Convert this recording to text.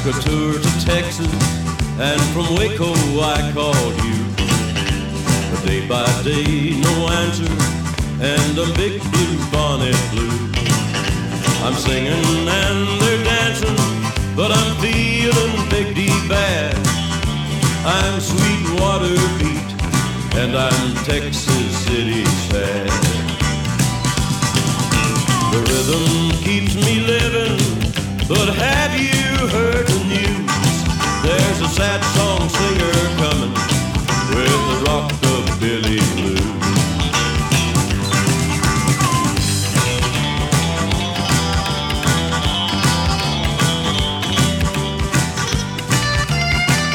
a tour to Texas, and from Waco I called you. But day by day, no answer, and the big blue bonnet blue. I'm singing and they're dancing, but I'm feeling big D bad. I'm Sweetwater Pete, and I'm Texas City sad. The rhythm keeps me living, but have you heard the news? There's a sad song singer